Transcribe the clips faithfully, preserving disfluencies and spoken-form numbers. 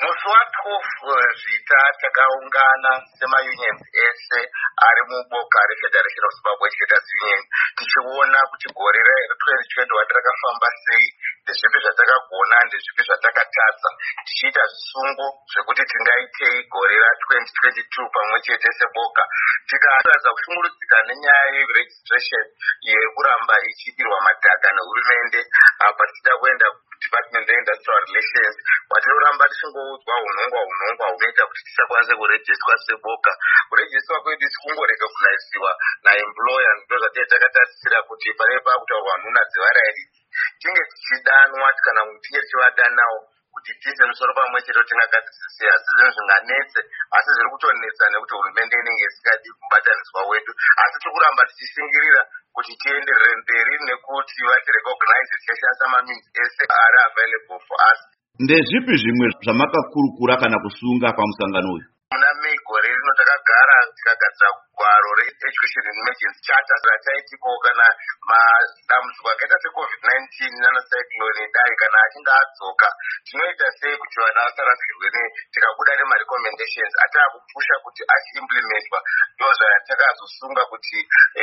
musi watwofu zvita takaungana semaunions ese ari muboka refederation of Zimbabwe Educators Union tichiona kuti gore retwenty twenty rakafamba sei, ndezvipi zvatakagona, ndezvipi zvatakatadza, tichiita zvisungo zvekuti tingaitei gore ratwenty twenty-two pamwe chete seboka. Tikaratidza kushungurudzika nenyaya yeregistration yekuramba ichiitirwa madhaka nehurumende apa tichida kuenda Department of Industrial Relations, watinoramba tichingoudzwa unhongwa unhongwa unoita kuti tisakwanise kurejistwa seboka. Kurejistwa kwedu tikungorecognizwa naemployer, ndo zvatei takatarisira kuti pane pakutaurwa nhuna dzevarairidzi tinge tichidanwa kana tinge tichivadanawo kuti tiise musoro pamwe chete tingagadzisise. Asi zvinhu zvinganetse, asi zviri kutonetsa nekuti hurumende inenge isikadi kubataniswa wedu, asi tikuramba tichishingirira kuti tienderere mberi nekuti vatirecognize tichashandisa mameans ese ari available for us. Ndezvipi zvimwe zvamakakurukura kana kusunga pamusangano uyu? Muna Mei gore rino takagara tikagadzira gwaro re-Education in Emergency Charter rataitiko kana madambudziko akaita secovid nineteen nanacyclone dai kana achinge adzoka tinoita sei kuti vana vasarasikirwe tikabuda nemarecommendations ataakupusha kuti achiimplementwa. Ndo zvatakazosunga kuti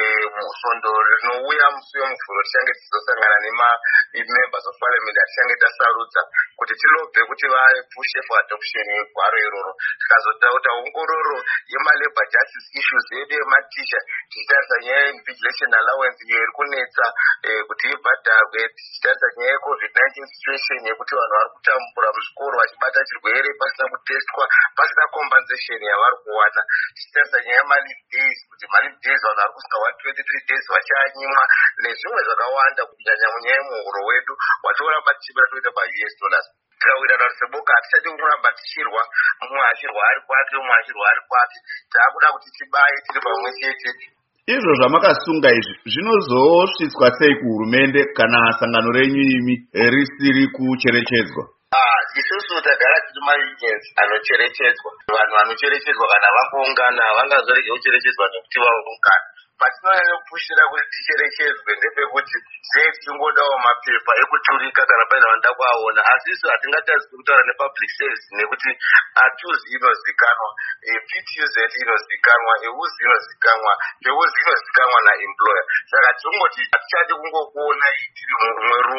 musondo rinouya musi wemuvhuro tichange tichizosangana nema-members of parliament atichange tasarudza kuti tilobve kuti vapushe for adoption yegwaro iroro. Tikazotaura ongororo yemalabor justice issues yedu yematicha tichitarisa nyaya ye-invigilation allowance iyo iri kunetsa kuti ibhadharwe, tichitarisa nyaya yecovid nineteen situation yekuti vanhu vari kutambura muzvikoro vachibata chirwere pasina kutestwa, pasina compensation yavari kuwana. Tichitarisa nyaya yemalive days kuti malive days vanhu vari kusvika one twenty-three days vachanyimwa, nezvimwe zvakawanda kunyanya munyaya yemuhuro wedu watoramba tichibira toita pa-U S dollars. Tikawira kuti seboka hatichadi kuramba tichirwa, mumwe achirwa ari kwake, mumwe achirwa ari kwake. Taakuda kuti tibaye tiri pamwe chete. Izvo zvamakasunga izvi zvinozosvitswa sei kuhurumende kana sangano renyu imi risiri kucherechedzwa? Ah, isusu tagara tiri maunions anocherechedzwa. Vanhu vanocherechedzwa kana vangoungana vangazorege kucherechedzwa nekuti vaungana. Patinonyanya kupushira kuti ticherechedzwe ndepekuti sei tichingodawo mapepa ekuturika kana paine vanoda kuaona, asi isu hatingatadzi kutaura nepublic service nekuti hatuzi inozikanwa, P T U Z inozikanwa, E U Z inozikanwa, P E U Z inozikanwa naemployer. Saka tingoti hatichadi kungokuona tiri mumwe rumu.